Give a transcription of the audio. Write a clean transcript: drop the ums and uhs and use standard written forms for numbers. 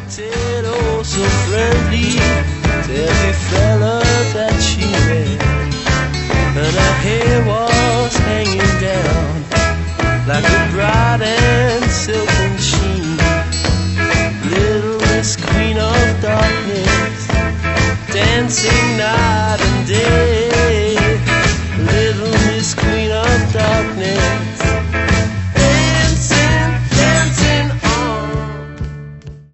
Acted oh so friendly to every fella that she met, and her hair was hanging down like a bride